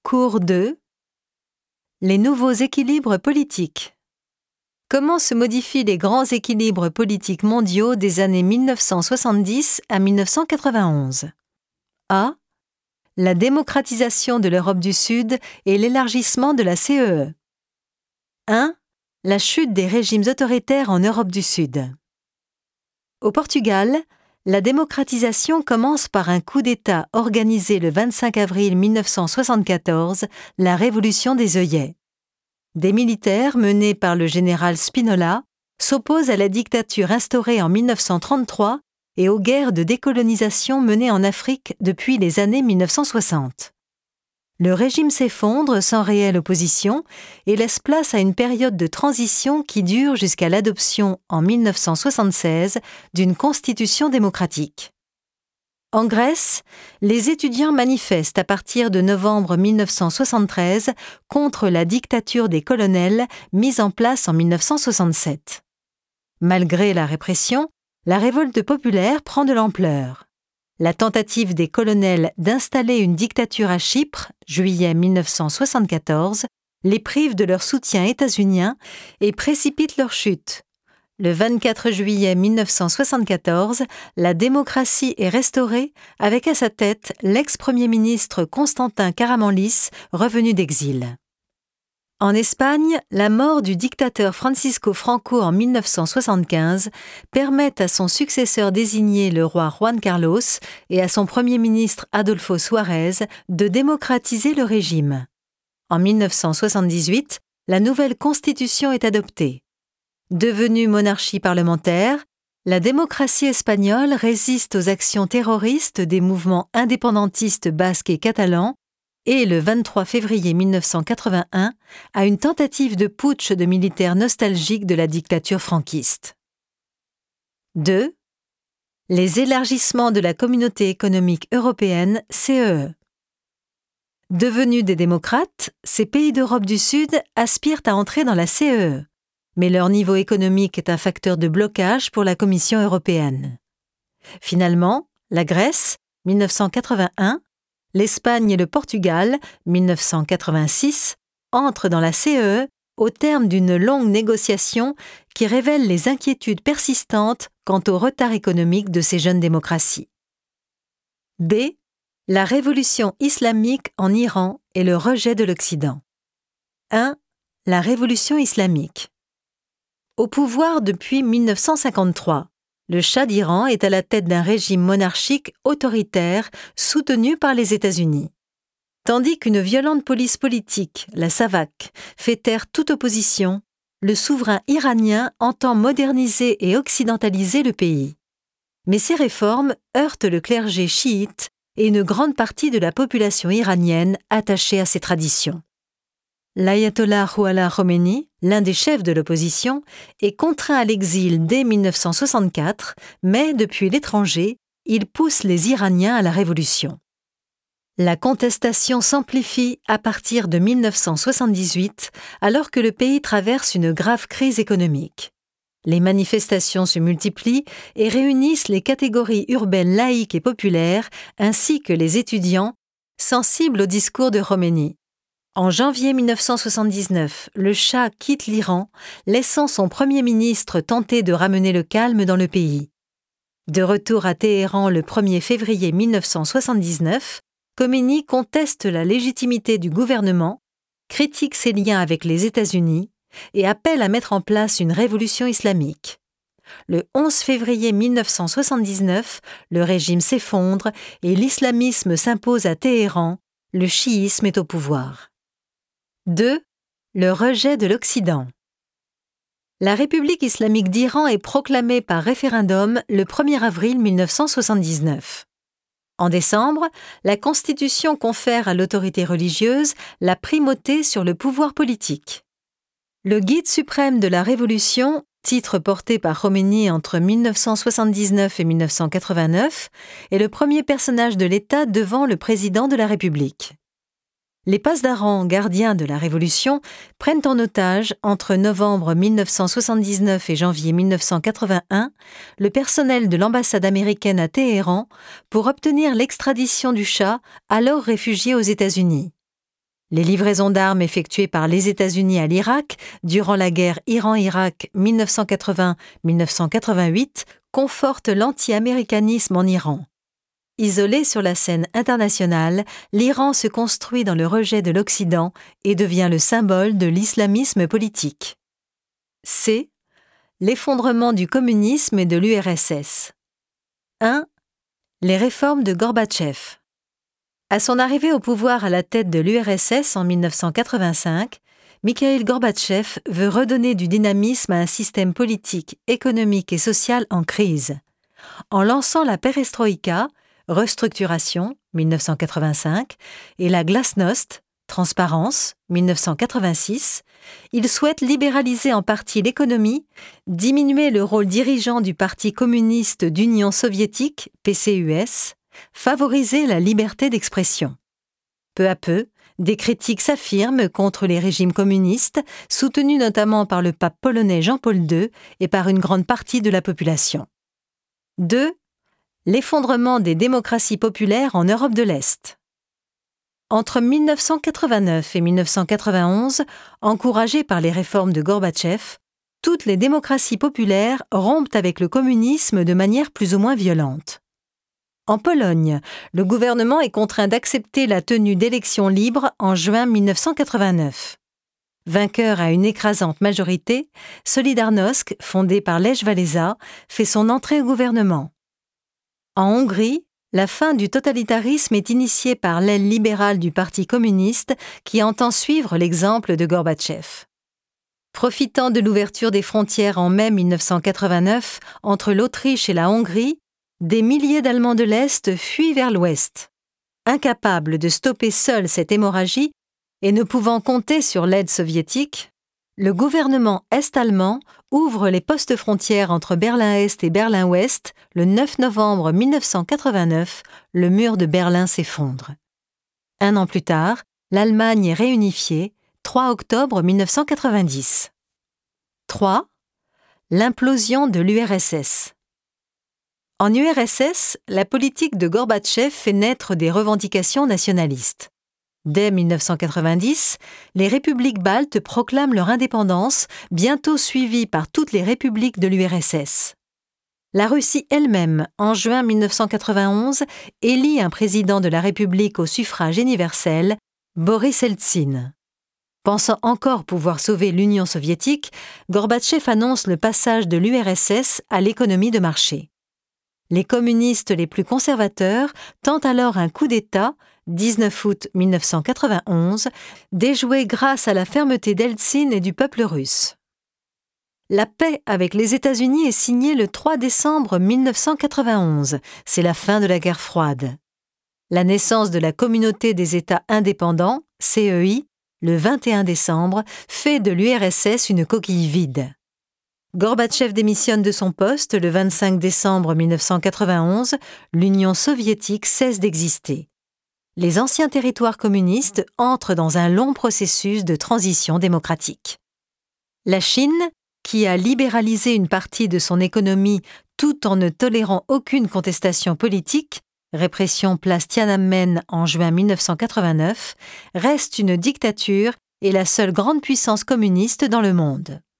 Cours 2. Les nouveaux équilibres politiques. Comment se modifient les grands équilibres politiques mondiaux des années 1970 à 1991? A. La démocratisation de l'Europe du Sud et l'élargissement de la CEE. 1. La chute des régimes autoritaires en Europe du Sud. Au Portugal, la démocratisation commence par un coup d'État organisé le 25 avril 1974, la Révolution des œillets. Des militaires menés par le général Spinola s'opposent à la dictature instaurée en 1933 et aux guerres de décolonisation menées en Afrique depuis les années 1960. Le régime s'effondre sans réelle opposition et laisse place à une période de transition qui dure jusqu'à l'adoption en 1976 d'une constitution démocratique. En Grèce, les étudiants manifestent à partir de novembre 1973 contre la dictature des colonels mise en place en 1967. Malgré la répression, la révolte populaire prend de l'ampleur. La tentative des colonels d'installer une dictature à Chypre, juillet 1974, les prive de leur soutien états-unien et précipite leur chute. Le 24 juillet 1974, la démocratie est restaurée avec à sa tête l'ex-premier ministre Constantin Caramanlis, revenu d'exil. En Espagne, la mort du dictateur Francisco Franco en 1975 permet à son successeur désigné, le roi Juan Carlos, et à son premier ministre Adolfo Suárez de démocratiser le régime. En 1978, la nouvelle constitution est adoptée. Devenue monarchie parlementaire, la démocratie espagnole résiste aux actions terroristes des mouvements indépendantistes basques et catalans et, le 23 février 1981, à une tentative de putsch de militaires nostalgiques de la dictature franquiste. 2. Les élargissements de la Communauté économique européenne, CEE. Devenus des démocrates, ces pays d'Europe du Sud aspirent à entrer dans la CEE, mais leur niveau économique est un facteur de blocage pour la Commission européenne. Finalement, la Grèce, 1981, l'Espagne et le Portugal, 1986, entrent dans la CEE au terme d'une longue négociation qui révèle les inquiétudes persistantes quant au retard économique de ces jeunes démocraties. B. La révolution islamique en Iran et le rejet de l'Occident. 1. La révolution islamique. Au pouvoir depuis 1953, le Shah d'Iran est à la tête d'un régime monarchique autoritaire soutenu par les États-Unis. Tandis qu'une violente police politique, la SAVAK, fait taire toute opposition, le souverain iranien entend moderniser et occidentaliser le pays. Mais ces réformes heurtent le clergé chiite et une grande partie de la population iranienne attachée à ces traditions. L'ayatollah Rouhollah Khomeini, l'un des chefs de l'opposition, est contraint à l'exil dès 1964, mais depuis l'étranger, il pousse les Iraniens à la révolution. La contestation s'amplifie à partir de 1978, alors que le pays traverse une grave crise économique. Les manifestations se multiplient et réunissent les catégories urbaines laïques et populaires, ainsi que les étudiants, sensibles au discours de Khomeini. En janvier 1979, le Shah quitte l'Iran, laissant son premier ministre tenter de ramener le calme dans le pays. De retour à Téhéran le 1er février 1979, Khomeini conteste la légitimité du gouvernement, critique ses liens avec les États-Unis et appelle à mettre en place une révolution islamique. Le 11 février 1979, le régime s'effondre et l'islamisme s'impose à Téhéran, le chiisme est au pouvoir. 2. Le rejet de l'Occident. La République islamique d'Iran est proclamée par référendum le 1er avril 1979. En décembre, la Constitution confère à l'autorité religieuse la primauté sur le pouvoir politique. Le Guide suprême de la Révolution, titre porté par Khomeini entre 1979 et 1989, est le premier personnage de l'État devant le président de la République. Les pasdarans, gardiens de la Révolution, prennent en otage, entre novembre 1979 et janvier 1981, le personnel de l'ambassade américaine à Téhéran pour obtenir l'extradition du Shah, alors réfugié aux États-Unis. Les livraisons d'armes effectuées par les États-Unis à l'Irak durant la guerre Iran-Irak 1980-1988 confortent l'anti-américanisme en Iran. Isolé sur la scène internationale, l'Iran se construit dans le rejet de l'Occident et devient le symbole de l'islamisme politique. C. L'effondrement du communisme et de l'URSS. 1. Les réformes de Gorbatchev. À son arrivée au pouvoir à la tête de l'URSS en 1985, Mikhaïl Gorbatchev veut redonner du dynamisme à un système politique, économique et social en crise. En lançant la perestroïka, restructuration, 1985, et la glasnost, transparence, 1986, il souhaite libéraliser en partie l'économie, diminuer le rôle dirigeant du Parti communiste d'Union soviétique, PCUS, favoriser la liberté d'expression. Peu à peu, des critiques s'affirment contre les régimes communistes, soutenus notamment par le pape polonais Jean-Paul II et par une grande partie de la population. 2. L'effondrement des démocraties populaires en Europe de l'Est. Entre 1989 et 1991, encouragées par les réformes de Gorbatchev, toutes les démocraties populaires rompent avec le communisme de manière plus ou moins violente. En Pologne, le gouvernement est contraint d'accepter la tenue d'élections libres en juin 1989. Vainqueur à une écrasante majorité, Solidarnosc, fondé par Lech Wałęsa, fait son entrée au gouvernement. En Hongrie, la fin du totalitarisme est initiée par l'aile libérale du Parti communiste qui entend suivre l'exemple de Gorbatchev. Profitant de l'ouverture des frontières en mai 1989 entre l'Autriche et la Hongrie, des milliers d'Allemands de l'Est fuient vers l'Ouest. Incapables de stopper seuls cette hémorragie et ne pouvant compter sur l'aide soviétique, le gouvernement est-allemand ouvre les postes frontières entre Berlin-Est et Berlin-Ouest le 9 novembre 1989, le mur de Berlin s'effondre. Un an plus tard, l'Allemagne est réunifiée, 3 octobre 1990. 3. L'implosion de l'URSS. En URSS, la politique de Gorbatchev fait naître des revendications nationalistes. Dès 1990, les républiques baltes proclament leur indépendance, bientôt suivies par toutes les républiques de l'URSS. La Russie elle-même, en juin 1991, élit un président de la République au suffrage universel, Boris Eltsine. Pensant encore pouvoir sauver l'Union soviétique, Gorbatchev annonce le passage de l'URSS à l'économie de marché. Les communistes les plus conservateurs tentent alors un coup d'État, 19 août 1991, déjoué grâce à la fermeté d'Eltsine et du peuple russe. La paix avec les États-Unis est signée le 3 décembre 1991, c'est la fin de la guerre froide. La naissance de la Communauté des États indépendants, CEI, le 21 décembre, fait de l'URSS une coquille vide. Gorbatchev démissionne de son poste le 25 décembre 1991, l'Union soviétique cesse d'exister. Les anciens territoires communistes entrent dans un long processus de transition démocratique. La Chine, qui a libéralisé une partie de son économie tout en ne tolérant aucune contestation politique, répression place Tiananmen en juin 1989, reste une dictature et la seule grande puissance communiste dans le monde.